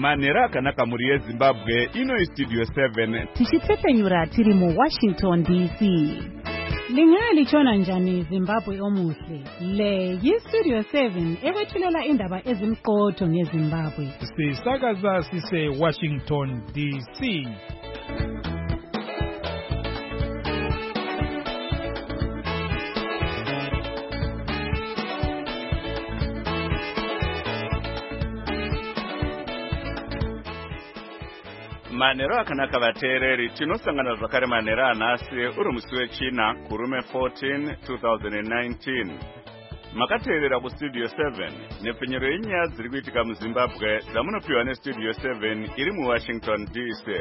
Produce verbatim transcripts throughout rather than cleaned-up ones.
Manera akanaka muri yeZimbabwe ino Studio seven. Tichitsepenyura tiri mu Washington D C. Lingalitshona njani Zimbabwe omuhle? Le yi-Studio seven ekwethulela indaba ezimqotho ngeZimbabwe. Sisakaza sise Washington D C. Manero akanaka vateereri tinosangana zvakare manera anhasi uri musi wechina kurume fourteen twenty nineteen. Makateerera kuStudio seven nepfenyero yenyaya dziri kuitika muZimbabwe dzamunopiwa neStudio seven iri muWashington D C.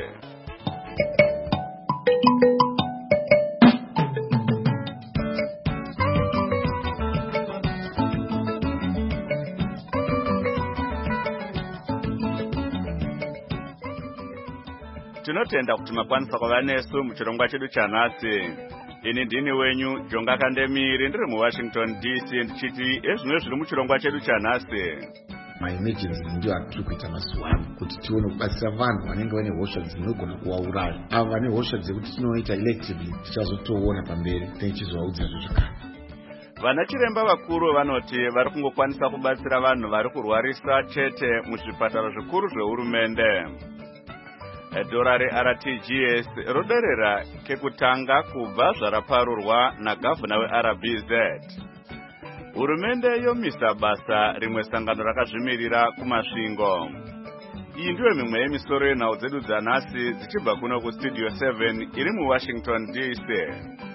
Tinotenda kuti makwanisa kuva nesu muchirongwa chedu chanhasi. Ini ndini wenyu Jonga Kandemiri ndiri muWashington D C ndichiti ezvimwe zviri muchirongwa chedu chanhasi. Ma-emergency ndio atiri kuita mazuva ano kuti tione kubatsira vanhu vanenge vane hosha dzinogona kuvauraya. Avo vane hosha dzekuti tinoita electively tichazotoona pamberi tichizovaudza zvakare. Vana chiremba vakuru vanoti vari kungokwanisa kubatsira vanhu vari kurwarisa chete muzvipatara zvikuru zvehurumende. Dora re-R T G S roderera kekutanga kubva zvaraparurwa nagavhuna we-R B Z. Hurumende yomisa basa rimwe sangano rakazvimirira kumasvingo. Iyi ndiyo mimwe yemisoro yenhau dzedu dzanhasi dzichibva kuno kuStudio seven iri muWashington D C.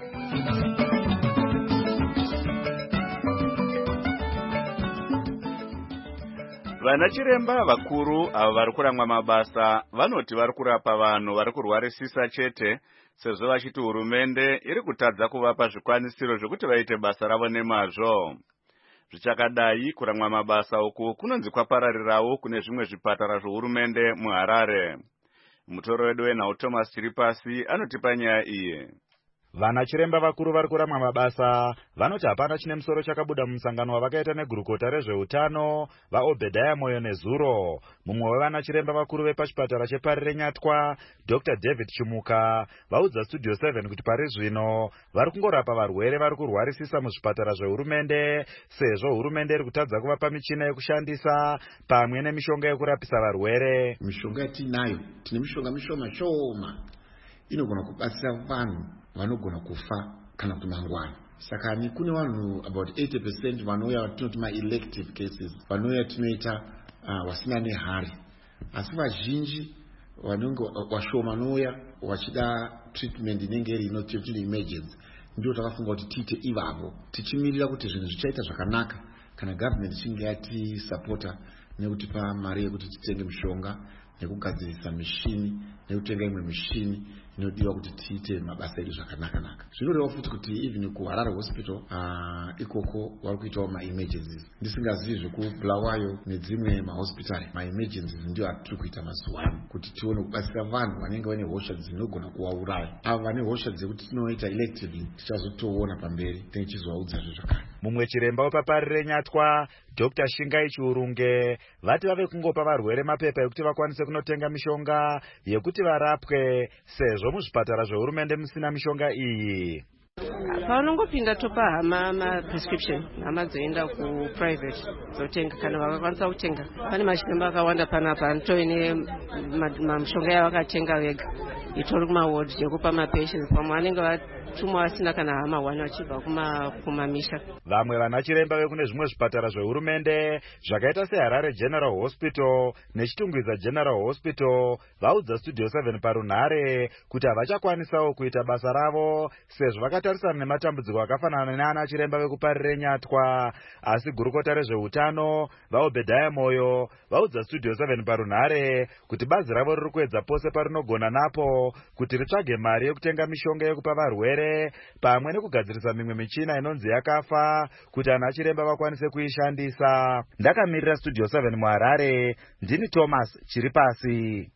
Vana chiremba vakuru ava vari kuramwa mabasa vanoti vari kurapa vanhu vari kurwarisisa chete sezvo vachiti hurumende iri kutadza kuvapa zvikwanisiro zvokuti vaite basa ravo nemazvo. Zvichakadai kuramwa mabasa uku kunonzi kwapararirawo kune zvimwe zvipatara zvohurumende muHarare. Mutoro wedu wenhau Thomas Chiripasi anotipa nyaya iyi. Vana chiremba vakuru vari kuramwa mabasa vanoti hapana chine musoro chakabuda mumusangano wavakaita negurukota rezveutano vaObhedhaya Moyo neZuro. Mumwe wevana chiremba vakuru vepachipatara chepari reNyatwa Doctor David Chimuka vaudza Studio seven kuti pari zvino vari kungorapa varwere vari kurwarisisa muzvipatara zvehurumende sezvo hurumende iri kutadza kuvapa michina yekushandisa pamwe nemishonga yekurapisa varwere. Mishonga yatinayo tine mishonga mishoma shoma inogona kubatsira vanhu vanogona kufa kana kuti mangwana. Saka ni kune vanhu about eighty percent vanouya tinoti ma-elective cases vanouya tinoita uh, wasina nehari. Asi vazhinji vanenge washoma vanouya wachida treatment inenge iri inoti emergency. Ndio takafunga kuti tiite ivavo tichimirira kuti zvinhu zvichaita zvakanaka kana government ichinge yati supporta nekutipa mari yekuti titenge mishonga nekugadzirisa mishini nekutenga imwe mishini inodiwa kuti tiite mabasa edu zvakanaka naka. Zvinoreva futi kuti even kuHarare Hospital uh, ikoko vari kuitawo ma-emergencies. Ndisingazivi zvekubulawayo nedzimwe mahospitari. Ma-emergencies ndio atiri kuita mazuva ano kuti tione kubatsira vanhu vanenge vane hosha dzinogona kuvauraya. Avo vane hosha dzekuti tinoita electively tichazotoona pamberi tichizovaudza zvakare. Mumwe chiremba wepapari reNyatwa Doctor Shingai Chiurunge vati vave kungopa varwere mapepa ekuti vakwanise kunotenga mishonga yekuti varapwe sezvo muzvipatara zvehurumende musina mishonga iyi. Paunongopinda topa hama ma-prescription hama dzoenda ku-private dzotenga kana vakakwanisa kutenga. Pane machiremba akawanda panapa anotoine mishonga yavakatenga vega itori kumaward yekupa ma-patients pamwe anenge vatumwa vasina kana hama wani vachibva kumamisha. Vamwe vana chiremba vekune zvimwe zvipatara zvehurumende zvakaita seHarare General Hospital neChitungwiza General Hospital vaudza Studio seven parunhare kuti havachakwanisawo kuita basa ravo sezvo vakatarisana nematambudziko akafanana neana chiremba vekupari reNyatwa. Asi gurukota rezveutano vaObhedhaya Moyo vaudza Studio seven parunhare kuti bazi ravo riri kuedza pose parinogona napo kuti ritsvage mari yekutenga mishonga yekupa varwere pamwe nekugadzirisa mimwe michina inonzi yakafa kuti ana chiremba vakwanise kuishandisa. Ndakamirira Studio seven muHarare, ndini Thomas Chiripasi.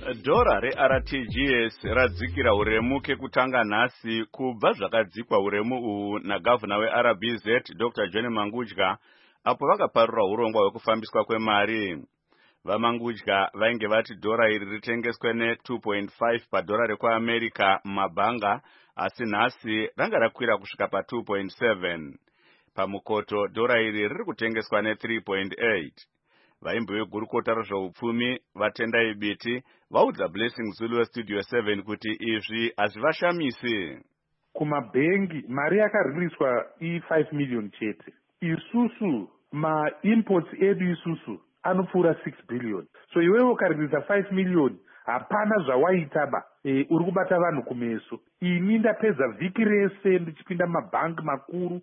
Dhora re-R T G S radzikira uremu kekutanga nhasi kubva zvakadzikwa uremu uhu nagavhuna we-R B Z Doctor John Mangudya apo vakaparura urongwa hwekufambiswa kwemari. VaMangudya vainge vati dhora iri ritengeswe ne-two point five padhora rekuAmerica mumabhanga, asi nhasi ranga rakwira kusvika pa-two point seven. Pamukoto dhora iri riri kutengeswa ne-three point eight. Vaimbi vegurukota rezveupfumi vatendai biti vaudza Blessing Zulu weStudio seven kuti izvi hazvivashamisi. Kumabhengi mari yakaririswa i-five million chete. Isusu ma-imports edu isusu anopfuura six billion. So iwewe ukaririsa five million hapana zvawaitaba, e, uri kubata vanhu kumeso. Ini ndapedza vhiki rese ndichipinda mabhangi makuru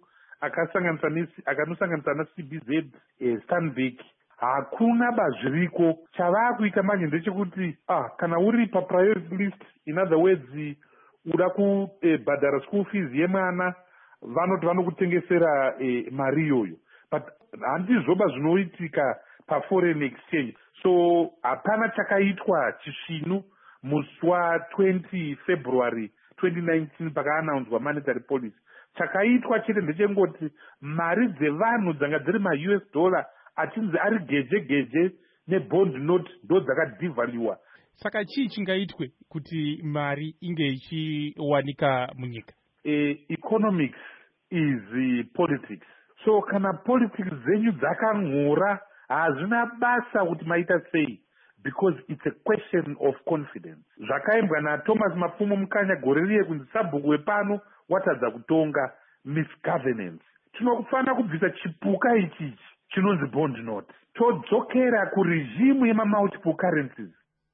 akanosanganisa na-C B Z, e, Stanbic. Hakuna bazviriko. Chavakuita manje ndechekuti ah kana uri pa priority list, in other words uda kubhadhara eh, school fees yemwana, vanoti vanokutengesera eh, mari iyoyo. But handizvoba zvinoitika pa foreign exchange. So hapana chakaitwa chisvinu musi wa-twenty February twenty nineteen pakaannouncewa monetary policy. Chakaitwa chete ndechengoti mari dzevanhu dzanga dziri ma-U S dollar achinzi ari geje geje ne-bond note ndo dzakadevaluwa. Saka chii chingaitwe kuti mari inge ichiwanika munyika? E, economics is uh, politics. So kana politics zenyu dzakang'ora hazvina basa kuti maita sei, because it's a question of confidence. Zvakaimbwa naThomas Mapfumo Mukanya gore riye kunzi sabhuku wepano watadza kutonga misgovernance. Tinofanira kubvisa chipuka ichichi chinonzi bond note todzokera kurejimu yema-multiple currencies.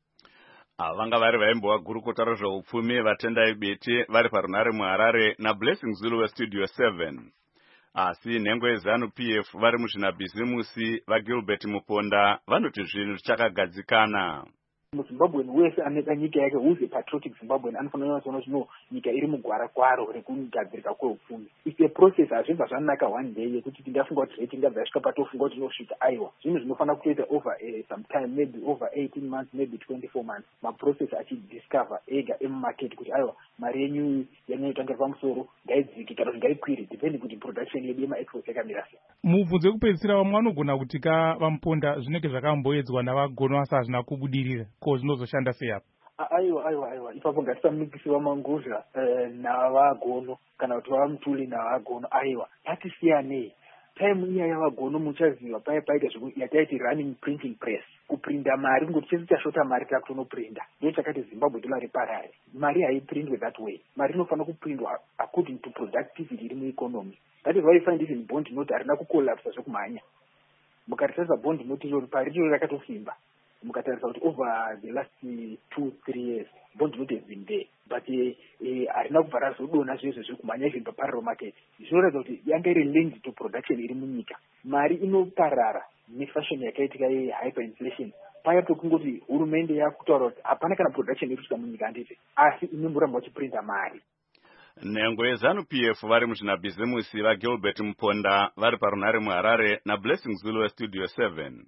Vanga vari vaimbo vagurukota rezveupfumi vatendai biti vari parunare muHarare naBlessing Zulu weStudio seven. Asi nhengo yeZanu P F vari muzvinabhizimusi vaGilbert Muponda vanoti zvinhu zvichakagadzikana. muZimbabwean wese aneka nyika yake who's a patriotic Zimbabwean anofanira kuona zvino nyika iri mugwara kwaro rekugadzirika kweupfumi. It's a process, hazvibva zvanaka one day yekuti tingafunga kuti rate ingabva yasvika patofunga kuti inosvika aiwa. Zvinhu zvinofanira kutoita over uh, some time, maybe over eighteen months, maybe twenty-four months. Maprocess achidiscover ega emumarket kuti aiwa mari yenyu yanoitanga pamusoro ngaidziki kana kuti ngaikwire depending kuti production yedu yemaexport yakamira sei. Mubvunzo wekupedzisira vamwe vanogona kuti ka vamuponda zvinenge zvakamboedzwa navagono asi hazvina kubudirira, ko zvinozoshanda sei apo? Aiwa aiwa aiwa ipapo ngatisamikisi vaMangudya uh, navagono kana kuti vamutuli navagono. Aiwa ngatisiyanei. Time iya yavagono muchaziva paya paita yataiti running printing press, kuprinda mari ngoti chese chashota mari takutonoprinda. Ndo chakati Zimbabwe dollar riparare. Mari haiprindwe that way. Mari inofanira kuprindwa according to productivity iri mueconomy. That is why you find even bond note harina kucollapse zvekumhanya. Mukatarisa bond note iro pari iro rakatosimba. Mukatarisa kuti over the last two three years bond note has been there, but harina kubva razodona zvese zvekumhanya even paparallel market. Zvinoratidza kuti yanga iri linked to production iri munyika. Mari inoparara nefashion yakaitika yehyperinflation paya pekungoti hurumende yakutaura kuti hapana kana production iri kusvika munyika handiti, asi inomboramba vachiprinta mari. Nhengo yeZanu P F vari muzvinabhizimusi vaGilbert Muponda vari parunare muHarare naBlessing Zulu weStudio seven.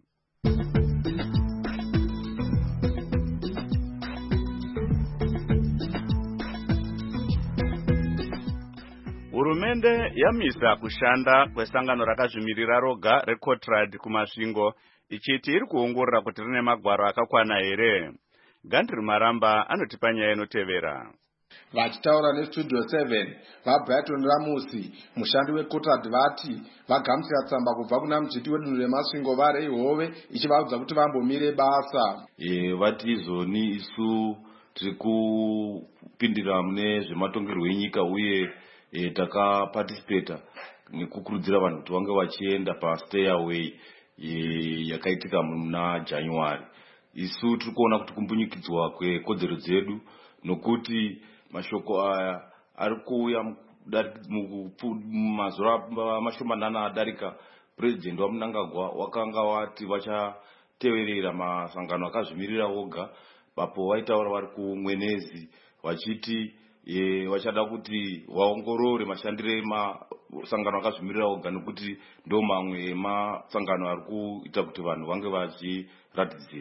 Hurumende yamisa kushanda kwesangano rakazvimirira roga reCotrad kumasvingo ichiti iri kuongorora kuti rine magwaro akakwana here. Gandri Maramba anotipa nyaya inotevera. Vachitaura neStudio seven, vaBrighton Ramusi, mushandi weCotrad vati vagamuchira tsamba kubva kuna muchiti wedunhu remasvingo vari ihove ichivaudza kuti vambomire basa. E, vati izoni isu tiri kupindira mune zvematongerwo enyika uye e, takaparticipata nekukurudzira vanhu kuti vange vachienda pastay away e, yakaitika muna January. Isu tiri kuona kuti kumbunyikidzwa kwekodzero dzedu nokuti mashoko aya ari kuuya mumazuva mashomanana adarika. President waMnangagwa wakanga wati vachateverera masangano akazvimirira oga, vapo vaitaura vari kumwenezi vachiti e, vachada kuti vaongorore mashandire emasangano akazvimirira oga nokuti ndo mamwe emasangano ari kuita kuti vanhu vange vachiratidzira.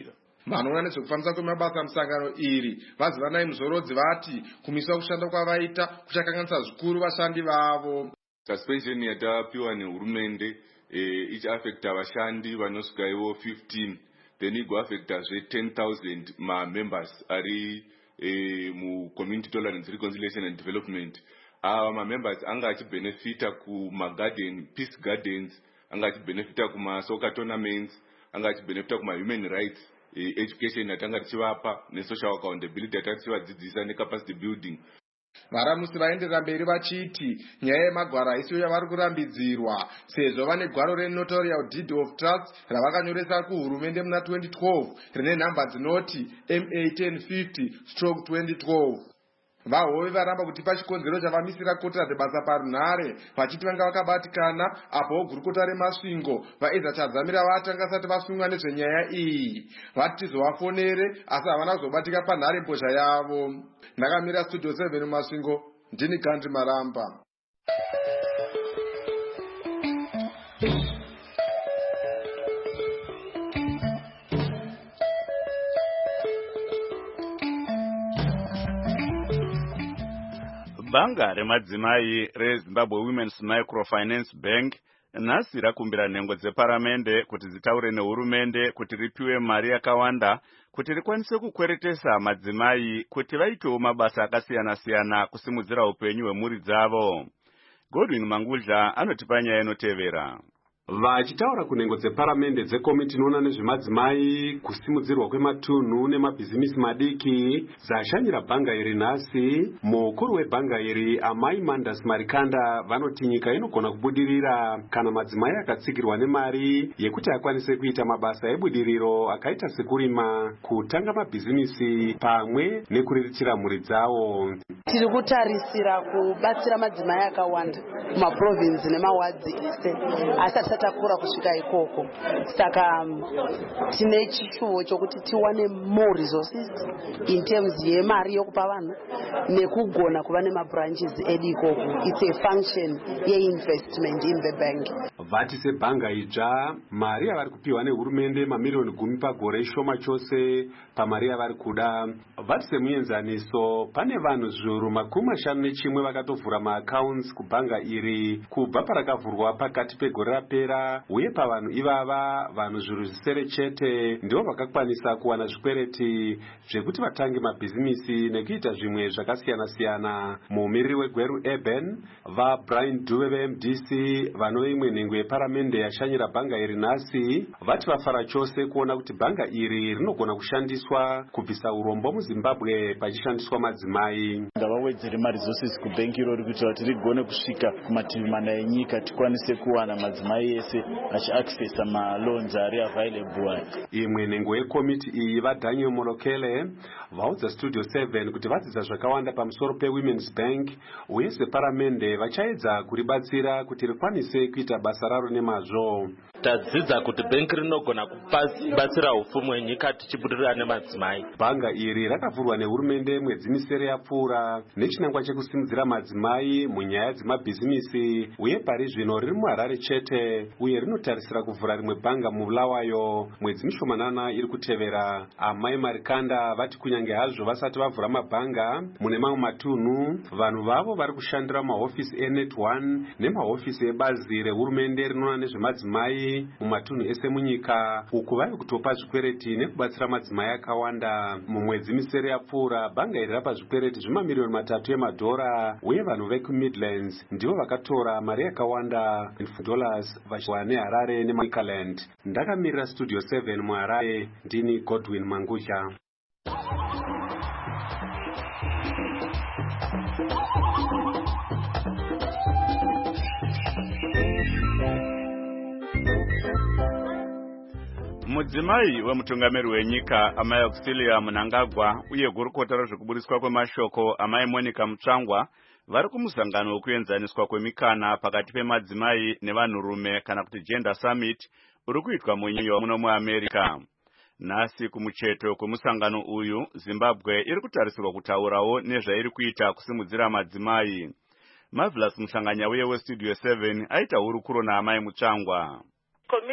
vanoona nezvekufambisa kwemabasa musangano iri vazivanai muzorodzi vati kumiswa kushanda kwavaita kuchakanganisa zvikuru vashandi vavo. Suspension yatapiwa nehurumende eh, ichiafekta vashandi vanosvika ivo fifteen, then igoafekta zve ten thousand mamembers ari eh, mucommunity tolerance reconciliation and development. Ava mamembers anga achibenefita kumagarden peace gardens, anga achibenefita kumasoccer tournaments, anga achibenefita kumahuman rights eh, education yatanga tichivapa nesocial accountability yatanga tichivadzidzisa necapacity building. Varamusi vaenderera mberi vachiti nyaya yemagwaro haisiyo yavari kurambidzirwa sezvo vane gwaro renotarial deed of trust ravakanyoresa kuhurumende muna twenty twelve rine nhamba dzinoti M A ten fifty stroke twenty twelve. Vahove varamba kuti pachikonzero chavamisira kota dzebasa parunhare vachiti vanga vakabatikana apo gurukota remasvingo vaedza chadzamira vatanga sati vasungwa nezvenyaya iyi vati tizovafonere asi havana kuzobatika panhare mbozha yavo. Ndakamira studio seven mumasvingo, ndini Gandhi Maramba. Banga remadzimai reZimbabwe Women's Microfinance Bank nhasi rakumbira nhengo dzeparamende kuti dzitaure nehurumende kuti ripiwe mari yakawanda kuti rikwanise kukweretesa madzimai kuti vaitewo mabasa akasiyana-siyana kusimudzira upenyu hwemhuri dzavo. Godwin Mangudla anotipa nyaya inotevera. Vachitaura kunhengo dzeparamende dzekomiti inoona nezvemadzimai kusimudzirwa kwematunhu nemabhizimisi madiki dzashanyira bhanga iri nhasi, mukuru webhanga iri Amai Mandas Marikanda vanoti nyika inogona kubudirira kana madzimai akatsigirwa nemari yekuti akwanise kuita mabasa ebudiriro akaita sekurima, kutanga mabhizimisi pamwe nekuriritira mhuri dzavo. Tiri kutarisira kubatsira madzimai akawanda kumaprovinsi nemawadzi ese asi takura kusvika ikoko, saka tine chishuvo chokuti tiwane more resources in terms yemari yokupa vanhu nekugona kuva nemabranches edu ikoko. It's a function yeinvestment in the bank. Vati sebhanga idzva mari yavari kupiwa nehurumende mamiliyoni gumi pagore ishoma chose pamari yavari kuda. Vati semuenzaniso pane vanhu zviuru makumi mashanu nechimwe vakatovhura maaccounts kubhanga iri kubva parakavhurwa pakati pegore rapera, uye pavanhu ivava vanhu zviuru zvisere chete ndivo vakakwanisa kuwana zvikwereti zvekuti vatange mabhizimisi nekuita zvimwe zvakasiyana-siyana. Muumiriri weGweru Urban vaBrian Dube veM D C vanove imwe nhengo yeparamende yashanyira bhanga iri nhasi vati vafara chose kuona kuti bhanga iri rinogona kushandiswa kubvisa urombo muZimbabwe pachishandiswa madzimai. Ngavawedzere maresources kubhengi irori kuitira kuti rigone kusvika kumativi mana enyika tikwanise kuwana madzimai ese achiaccessa maloans ari available. Imwe nhengo yekomiti iyi vaDaniel Molokele vaudza Studio seven kuti vadzidza zvakawanda pamusoro peWomen's Bank uye separamende vachaedza kuribatsira kuti rikwanise kuita basa raro nemazvo. Tadzidza kuti bhengi rinogona kubatsira upfumi hwenyika tichibudirira nemadzimai. Bhanga iri rakavhurwa nehurumende mwedzi misere yapfuura nechinangwa chekusimudzira madzimai munyaya dzemabhizimisi, uye pari zvino riri muHarare chete uye rinotarisira kuvhura rimwe bhanga muBulawayo mwedzi mishomanana iri kutevera. Amai Marikanda vati kunyange hazvo vasati vavhura mabhanga mune mamwe matunhu, vanhu vavo vari kushandira mahofisi eNet one nemahofisi ebazi rehurumende rinoona nezvemadzimai mumatunhu ese munyika, uku vari kutopa zvikwereti nekubatsira madzimai akawanda. Mumwedzi misere yapfuura bhanga iri rapa zvikwereti zvimamiliyoni matatu emadhora, uye vanhu vekuMidlands ndivo vakatora mari yakawanda dollars vachiwa neHarare neMaryland. Ndakamirira Studio seven muHarare, ndini Godwin Mangudla. Mudzimai wemutungamiri wenyika Amai Auxilia Mnangagwa uye gurukota rezvekuburiswa kwemashoko Amai Monica Mutsvangwa vari kumusangano wekuenzaniswa kwemikana pakati pemadzimai nevanhurume kana kuti Gender Summit uri kuitwa munyika muno muAmerica. Nhasi kumucheto kwemusangano uyu Zimbabwe iri kutarisirwa kutaurawo nezvairi kuita kusimudzira madzimai. Marvelous Muhlanganya uye weStudio seven aita hurukuro naAmai Mutsvangwa. Commission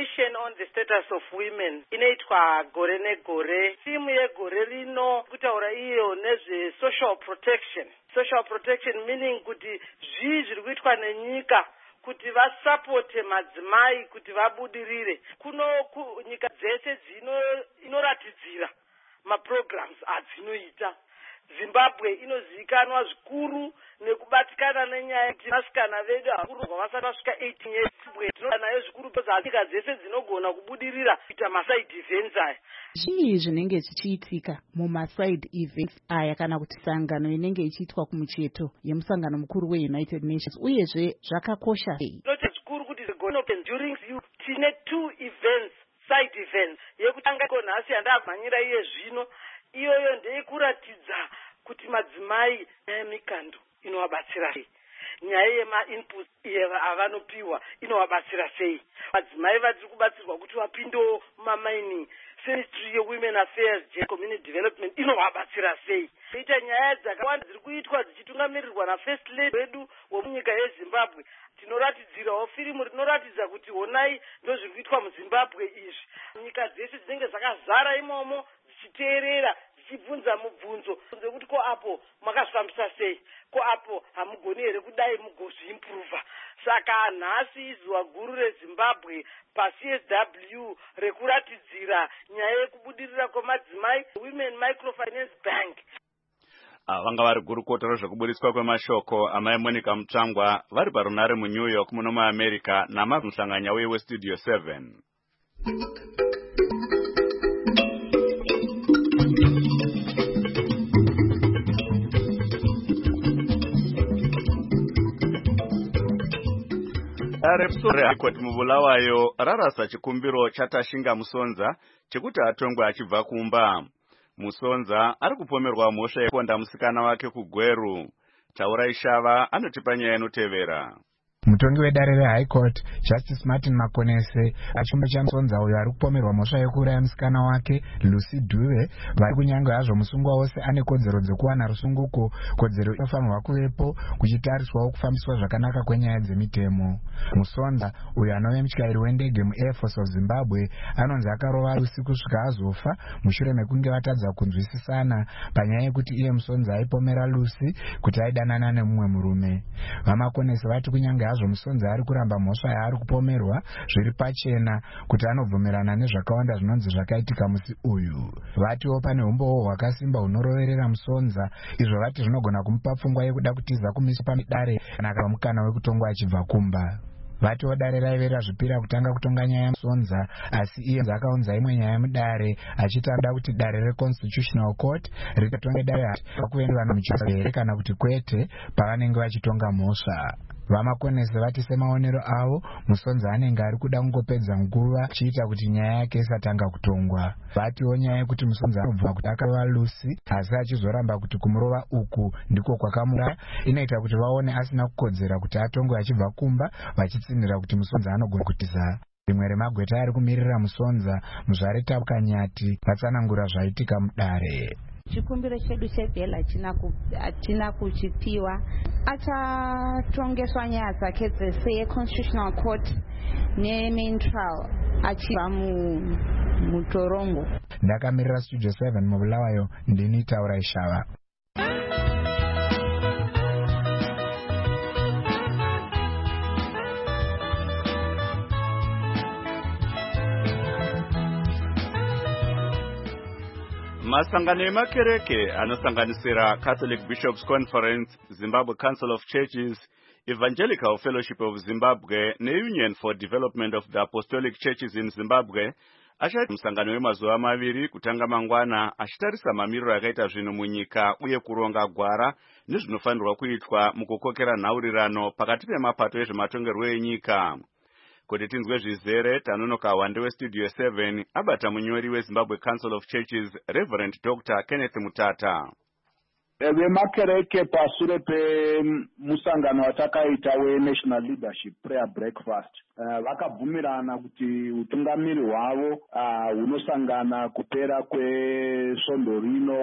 on the status of women inoitwa gore negore. Timu yegore rino kutaura iyo nezve social protection. Social protection meaning kuti zvii zviri kuitwa nenyika kuti vasapote madzimai kuti vabudirire. Kuno ku, nyika dzese dzino inoratidzira maprograms adzinoita. Zimbabwe inozivikanwa zvikuru nekubatikana nenyaya yekuti vasikana vedu vakuru vasati vasvika eighteen years. Tinonayo zvikuru nyika dzese dzinogona kubudirira kuita maside events aya. Zvii zvinenge zvichiitika mumaside events aya kana kuti sangano inenge ichiitwa kumucheto yemusangano mukuru weUnited Nations uyezve zvakakosha sei? Tinoti zvikuru kuti during you tine two events, side events. Yekutanga konhasi yandamhanyira iye zvino iyoyo ndeyekuratidza kuti madzimai emikando inovabatsira sei, nyaya yemainput avanopiwa inovabatsira sei, madzimai vatiri kubatsirwa kuti vapindewo mumamining, Ministry of Women Affairs, Community Development inovabatsira sei. Ita nyaya dzakawanda dziri kuitwa dzichitungamirirwa naFirst Lady wedu wemunyika yeZimbabwe. Tinoratidzirawo firimu rinoratidza kuti honai ndo zviri kuitwa muZimbabwe izvi. Nyika dzese dzinenge dzakazara imomo dzichiteerera dzichibvunza mubvunzo kuti ko apo makazvifambisa sei, ko apo hamugoni here kudai mugozviimprova. Saka nhasi izuva guru reZimbabwe paC S W rekuratidzira nyaya yekubudirira kwemadzimai, Women Microfinance Bank. Vanga vari gurukota rezvekuburitswa kwemashoko amai Monica Mutsvangwa vari parunare muNew York muno muAmerica namamusanganya uye weStudio seven. Repsore High Court mubulawayo rarasa chikumbiro chatashinga Musonza chekuti atongwe achibva kumba. Musonza ari kupomerwa mhosva yekonda musikana wake kuGweru. Taura Ishava anotipa nyaya inotevera. Mutongi wedare reHigh Court Justice Martin Makonese achimba chamusonza uyo ari kupomerwa mhosva yekuuraya musikana wake Lucy Dube vari kunyange hazvo musungwa wose ane kodzero dzekuwana rusunguko, kodzero inofanirwa kuvepo kuchitariswawo kufambiswa zvakanaka kwenyaya dzemitemo. Musonza uyo anove mutyairi wendege muAir Force of Zimbabwe anonzi akarova Lucy kusvika azofa mushure mekunge vatadza kunzwisisana panyaya yekuti iye Musonza aipomera Lucy kuti aidanana nemumwe murume. Vamakonese vati kunyange hazvo Musonza ari kuramba mhosva yaari kupomerwa zviri pachena kuti anobvumirana nezvakawanda zvinonzi zvakaitika musi uyu. Vatiwo pane umbowo hwakasimba hunoroverera Musonza, izvo vati zvinogona kumupa pfungwa yekuda kutiza kumisa pamidare kana akava mukana wekutongwa achibva kumba. Vatiwo dare raivera zvipira kutanga kutonga nyaya Musonza, asi iye akaunza imwe nyaya mudare achitanda kuti dare reConstitutional Court rikatonge dare pakuenderana muchiso here kana kuti kwete pavanenge vachitonga mhosva. Vamakonese vati semaonero avo Musonza anenge ari kuda kungopedza nguva achiita kuti nyaya yake isatanga kutongwa. Vatiwo nyaya yekuti Musonza anobva kuti akarova Lucy asi achizoramba kuti kumurova uku ndiko kwakamura inoita kuti vaone asina kukodzera kuti atongwe achibva kumba, vachitsinira kuti Musonza anogona kutiza. Rimwe remagweta ari kumirira Musonza muzvaretabuka nyati vatsanangura zvaitika mudare. Chikumbiro chedu chebhela hatina kuchipiwa. Achatongeswa nyaya dzake dzese yeConstitutional Court nemain trial achibva mutorongo. Ndakamirira Studio seven mubulawayo ndini Taura Ishava. Masangano emakereke anosanganisira Catholic Bishops Conference, Zimbabwe Council of Churches, Evangelical Fellowship of Zimbabwe neUnion for Development of the Apostolic Churches in Zimbabwe achaita musangano wemazuva maviri kutanga mangwana achitarisa mamiriro akaita zvinhu munyika uye kuronga gwara nezvinofanirwa kuitwa mukukokera nhaurirano pakati pemapato ezvematongerwo enyika. Kuti tinzwe zvizere tanonoka wande weStudio seven abata munyori weZimbabwe Council of Churches Reverend Doctor Kenneth Mutata. Vemakereke pashure pemusangano watakaita weNational Leadership Prayer Breakfast vakabvumirana kuti utungamiri hwavo hunosangana kupera kwesvondo rino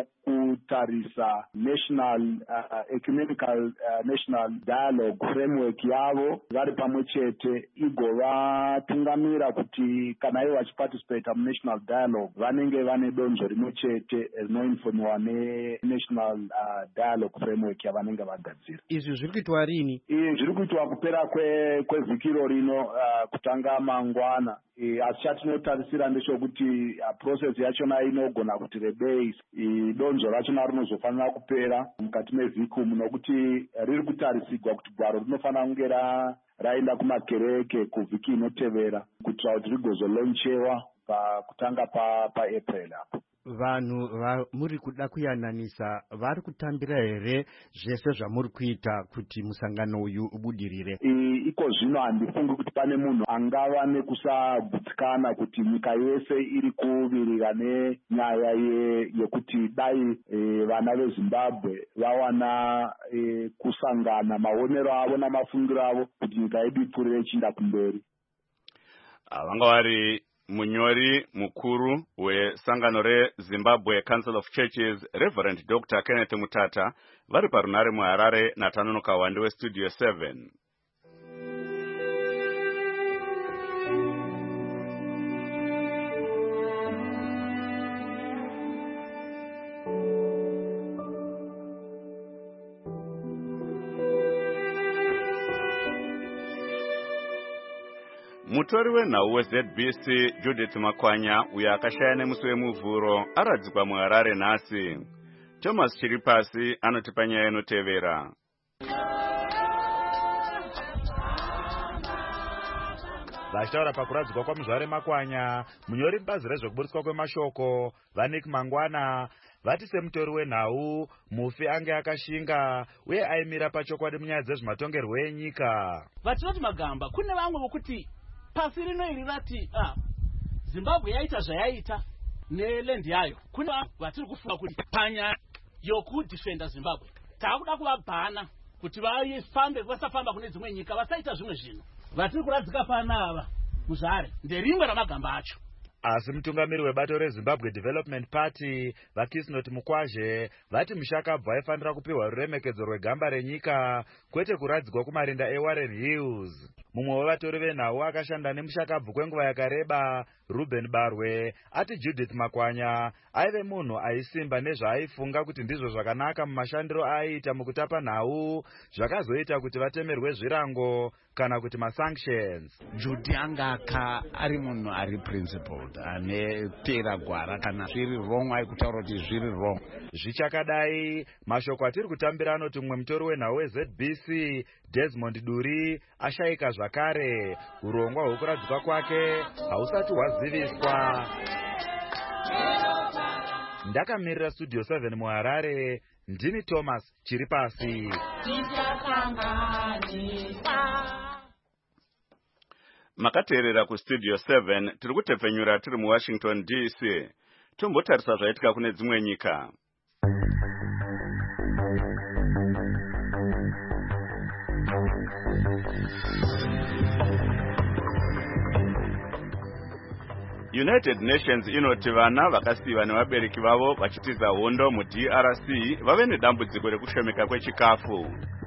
kutarisa national uh, ecumenical uh, national dialogue framework yavo vari pamwe chete igovatungamira kuti kana ivo vachiparticipata munational dialogue vanenge vane donzvo rimwe chete rinoinfoniwa nenational uh, dialogue framework yavanenge vagadzira. Izvi zviri kuitwa rini? Izvi zviri kuitwa kupera kwevhiki iro rino uh, kutanga mangwana. E, asi chatinotarisira ndechekuti uh, process yachona inogona kuti rebei donzvo rachona rinozofanira kupera mukati mevhiki umu nokuti riri kutarisigwa kuti gwaro rinofanira kunge raenda kumakereke kuvhiki inotevera kuitira kuti rigozolonchewa kutanga paApril apo. Vanhu vamuri kuda kuyananisa vari kutambira here zvese zvamuri kuita kuti musangano uyu ubudirire? Iko zvino handifungi kuti pane munhu angava nekusagutsikana kuti nyika yese iri kuvirira nenyaya yekuti dai e, vana veZimbabwe vawana e, kusangana maonero avo namafungiro avo kuti nyika yedu ipfuurire ichienda kumberi. Vanga vari munyori mukuru wesangano reZimbabwe Council of Churches Reverend Doctor Kenneth Mutata vari parunare muHarare naTanono Kawande weStudio seven. Mutori wenhau weZ B C Judith Makwanya uyo akashaya nemusi wemuvhuro aradzikwa muHarare nhasi. Thomas Chiripasi anotipa nyaya inotevera. Vachitaura pakuradzikwa kwaMuzvare Makwanya, munyori mubazi rezvekuburitswa kwemashoko Vanik Mangwana vati semutori wenhau mufi ange akashinga uye aimira pachokwadi munyaya dzezvematongerwo enyika. Vatinoti Magamba, kune vamwe vokuti pasi rino iri rati ah, Zimbabwe yaita zvayaita nelendi yayo. Kune vatiri kufunga kuti panya yokudifenda Zimbabwe taakuda kuvabhana kuti vaifambe vasafamba kune dzimwe nyika vasaita zvimwe zvinhu. Vatiri kuradzika panava Muzvare nderimwe ramagamba acho. Asi mutungamiri webato reZimbabwe Development Party Vakisnoti Mukwazhe vati Mushakabva aifanira kupiwa ruremekedzo rwegamba renyika kwete kuradzikwa kumarinda eWarren Hills. Mumwe wevatori venhau akashanda neMushakabvu kwenguva yakareba Ruben Barwe ati Judith Makwanya aive munhu aisimba nezvaaifunga kuti ndizvo zvakanaka mumashandiro aiita mukutapa nhau zvakazoita kuti vatemerwe zvirango kana kuti masanctions. Judy angaka ari munhu ari principled ane tera gwara kana zviri wrong aikutaura kuti zviri wrong. Zvichakadai mashoko atiri kutambira anoti mumwe mutori wenhau weZ B C Desmond Duri ashayika zvakare. Urongwa hwekuradzikwa kwake hausati hwaziviswa. Ndakamirira Studio seven muHarare, ndini Thomas Chiripasi. Makateerera kuStudio seven tiri kutepfenyura tiri muWashington D C. Tombotarisa zvaitika kune dzimwe nyika. United Nations inoti vana vakasiyiwa nevabereki vavo vachitiza hondo muD R C vave nedambudziko rekushomeka kwechikafu.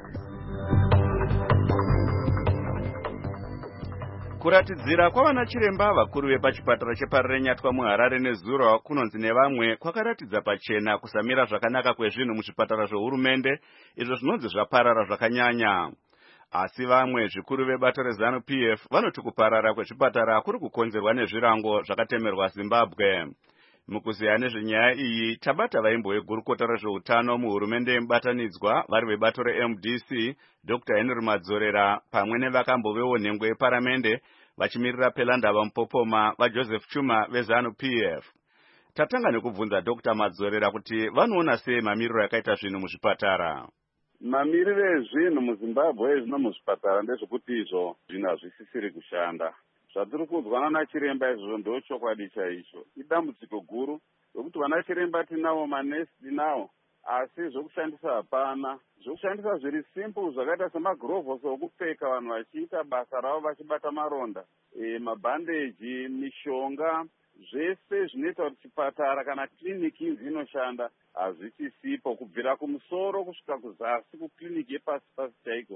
Kuratidzira kwavana chiremba vakuru vepachipatara chepaRenyatwa muHarare neZuro kunonzi nevamwe kwakaratidza pachena kusamira zvakanaka kwezvinhu muzvipatara zvohurumende izvo zvinonzi zvaparara zvakanyanya. Asi vamwe zvikuru vebato reZanu P F vanoti kuparara kwezvipatara kuri kukonzerwa nezvirango zvakatemerwa Zimbabwe. Mukuziya nezvenyaya iyi tabata vaimbo vegurukota rezveutano muhurumende yemubatanidzwa vari vebato reM D C Doctor Henry Madzorera pamwe nevakambovewo nhengo yeparamende vachimirira Pelandava Mupopoma vaJoseph Chuma veZanu P F. Tatanga nekubvunza Doctor Madzorera kuti vanoona sei mamiriro yakaita zvinhu muzvipatara. Mamiriro ezvinhu muZimbabwe zvino muzvipatara ndezvekuti izvo zvinhu hazvisisiri kushanda. Zvatiri kuzwana nachiremba izvozvo ndochokwadi chaicho. Idambudziko guru rokuti vana chiremba tinavo, manesi tinavo, asi zvokushandisa hapana. Zvokushandisa zviri simple zvakaita semagirovhosi okupfeka vanhu vachiita basa ravo vachibata maronda, e, mabhandeji, mishonga, zvese zvinoita kuti chipatara kana kliniki inzi inoshanda hazvichisipo. Kubvira kumusoro kusvika kuzasi kukliniki yepasi pasi chaiko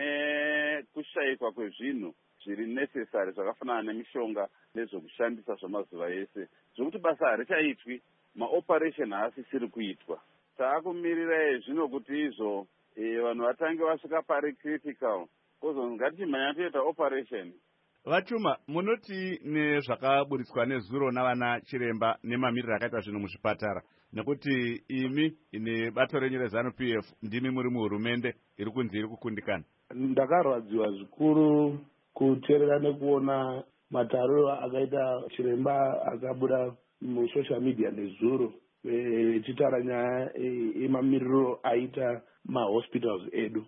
tine kushayikwa kwezvinhu zviri necessary zvakafanana nemishonga nezvokushandisa zvamazuva ese, zvokuti basa harichaitwi, maoperation haasisiri kuitwa. Taakumirira zvino kuti izvo vanhu vatange vasvika pari critical kozonzi ngatichimhanya toita operation. Vachuma, munoti nezvakaburitswa nezuro navana chiremba nemamiriro akaita zvinhu muzvipatara, nekuti imi nebato renyu reZANU-P F ndimi muri muhurumende iri kunzi iri kukundikana. Ndakarwadziwa zvikuru kuteerera nekuona matariro akaita chiremba akabuda musocial media nezuro echitaura nyaya yemamiriro aita mahospitals edu.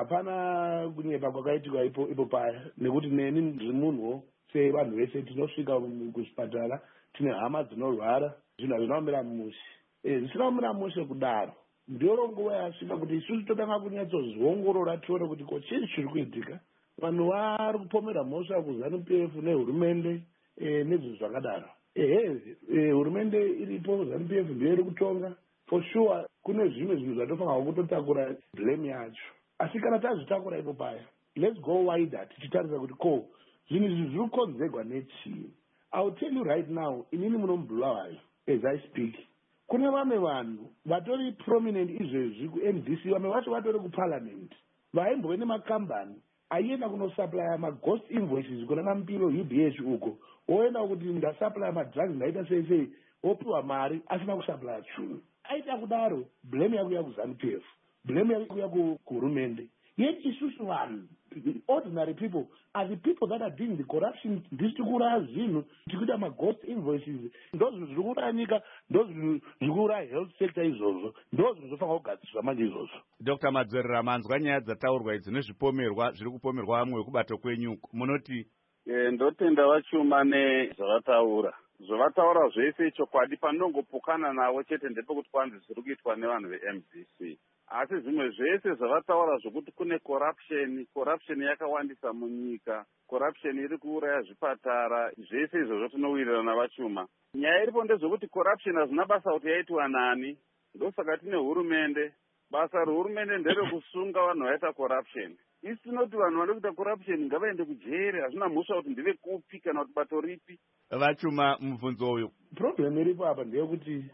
Hapana kunyepa kwakaitika ipo ipo paya, nekuti neni ndiri munhuwo sevanhu vese tinosvika kuzvipatara tine hama dzinorwara, zvinhu hazvinombira mushe. Zvisinombira mushe kudaro ndiyo nguva yasvika kuti isusu totanga kunyatsozviongorora tione kuti ko chii chiri kuitika. Vanhu vari kupomera mhosva kuZANU-P F nehurumende nezvinhu zvakadaro. Ehe, hurumende iripo, ZANU-P F ndiyo iri kutonga. For sure kune zvimwe zvinhu zvatofanirwa kutotakura blame yacho. Asi kana tazvitakura ipo paya, let's go wider tichitarisa kuti ko zvinhu izvi zviri kukonzerwa nechii. I will tell you right now, inini munombulawayo as I speak. Kune vamwe vanhu vatori prominent izvezvi ku-N D C, vamwe vacho vatori kuparliament, vaimbove nemakambani aienda kunosuplya maghost invoices kuna Mampilo U B H uko, oenda kuti ndasuplya madrugs ndaita sei sei, opiwa mari asina kusuplya chunhu. Aita kudaro, blame yakuya kuZANU-P F, blame yakuya kuhurumende. Yet isusu vanhu, ordinary people, are the people that are doing the corruption. Ndisi kuuraya zvinhu, tikuita maghost invoices, ndo zvinhu zviri kuuraya nyika, ndo zvinhu zviri kuuraya health sector izvozvo, ndo zvinhu zvofanira kugadzirwa manje izvozvo. Doctor Madzwerera, manzwa nyaya dzataurwa idzi nezvipomerwa zviri kupomerwa vamwe wekubato kwenyu, munoti? Ndotenda Vachuma nezvavataura. Zvavataura zvese chokwadi, panongopokana navo chete ndepekuti kwanzi zviri kuitwa nevanhu ve-M D C. Asi zvimwe zvese zvavataura zvokuti kune corruption, corruption yakawandisa munyika, corruption iri kuuraya zvipatara, zvese izvozvo tinowirirana naVachuma. Nyaya iripo ndezvokuti corruption hazvina basa kuti yaitwa nani, ndosaka tine hurumende. Basa rehurumende nderekusunga vanhu vaita corruption. Isi tinoti vanhu vanoda kuita corruption ngavaende kujere, hazvina mhosva kuti ndive kupi kana kuti bato ripi. Vachuma, mubvunzo uyu problem iripo apa ndeyekuti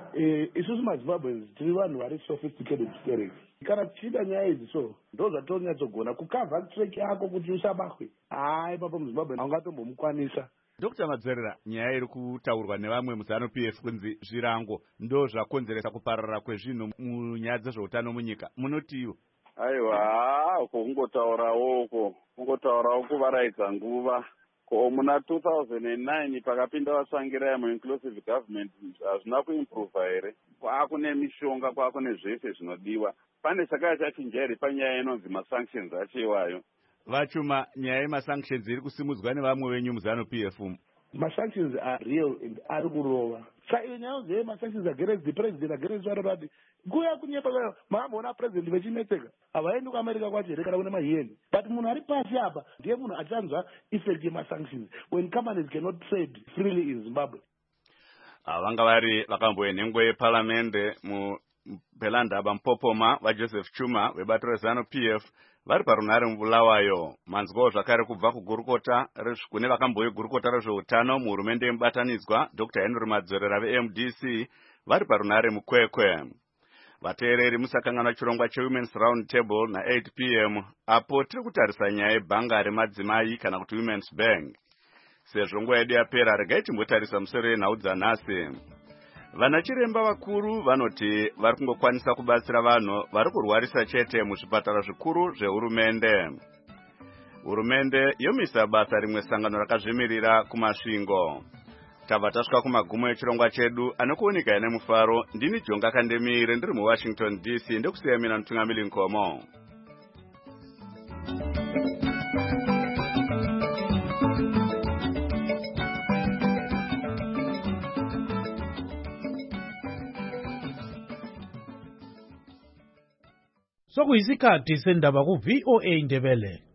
isusu maZimbabweans tiri vanhu vari sophisticated spirit. Kana tichida nyaya idzi so ndo zvatonyatsogoona kukavha track yako kuti usabatwe. Hayi papo muZimbabwe haungatombomukwanisa. Doctor Madzwerera, nyaya iri kutaurwa nevamwe muZANU-P F kunzi zvirango ndo zvakonzeresa kuparara kwezvinhu munyaya dzezveutano munyika, munotiwo? Aiwa, uko kungotaurawo uko kungotaurawo kuvaraidza nguva. Ko muna two thousand nine pakapinda vatsvangirai mu-inclusive government hazvina kuimprova here. Kwaakune mishonga, kwaakune zvese zvinodiwa. Pane chakaya chachinja here panyaya inonzi masanctions acho iwayo. Vachuma, nyaya yemasanctions iri kusimudzwa nevamwe venyu muZANU-P F. Masanctions are real and ari kurova. Saka nyaya dzeye masanctions against the president, against varati nguya kunyepa maamboona president vechinetseka havaendi kuAmerica kwacho here kana kune mahiyeni. But munhu ari pasi apa ndiye munhu achanzwa effect yemasanctions when companies cannot trade freely in Zimbabwe. Vanga vari vakamboya nhengo yepalamende muPelandaba Mpopoma vaJoseph Chuma vebato reZANU-P F vari parunhare muBulawayo. Manzwawo zvakare kubva kugurukota kune vakamboya gurukota rezveutano muhurumende yemubatanidzwa Doctor Henry Madzwerera ve-M D C vari parunhare muKwekwe. Vateereri musakanganwa chirongwa cheWomen's Round Table na-eight p m apo tiri kutarisa nyaya yebhanga remadzimai kana kuti Women's Bank. Sezvo nguva yedu yapera, regai timbotarisa musoro yenhau dzanhasi. Vana chiremba vakuru vanoti vari kungokwanisa kubatsira vanhu vari kurwarisa chete muzvipatara zvikuru zvehurumende. Hurumende yomisa basa rimwe sangano rakazvimirira kumasvingo. Tabva tasvika kumagumo echirongwa chedu, anokuoneka ine mufaro. Ndini Jonga Kandemire ndiri muWashington D C, ndekusiya mina Mutungamiri Nkomo. Sokuyisikhathi sendaba ku V O A Ndebele.